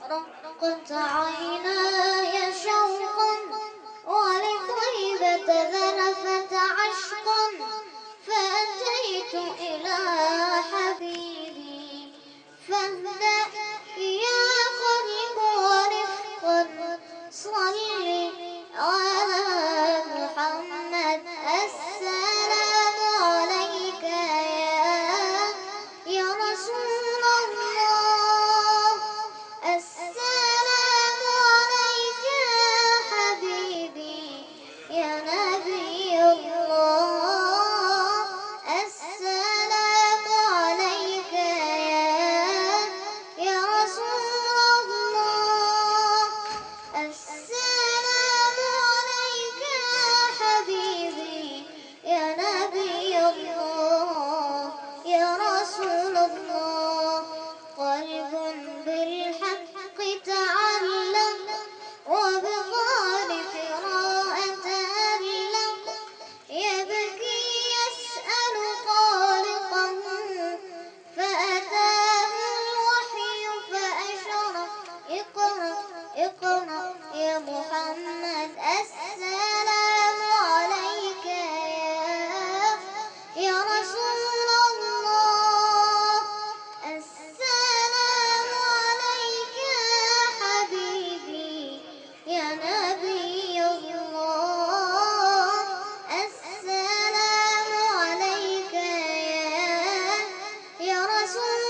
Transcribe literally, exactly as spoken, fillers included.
رقت عيناي شوقا ولطيبة ذرفت عشقا فأتيت إلى حبيبي فاهدأ يا قلب ورفقا صل على محمد السلام عليك يا يا رسول الله السلام عليك يا حبيبي يا نبي الله السلام عليك يا يا رسول الله السلام عليك يا حبيبي يا نبي الله يا رسول الله قلب بالحق تعلق وبغار فراء تألق يبكي يسأل خالقه فأتاه الوحي فأشرق اقرأ اقرأ يا محمد السلام عليك يا يا رسول الله السلام عليك يا حبيبي يا نبي الله السلام عليك يا يا رسول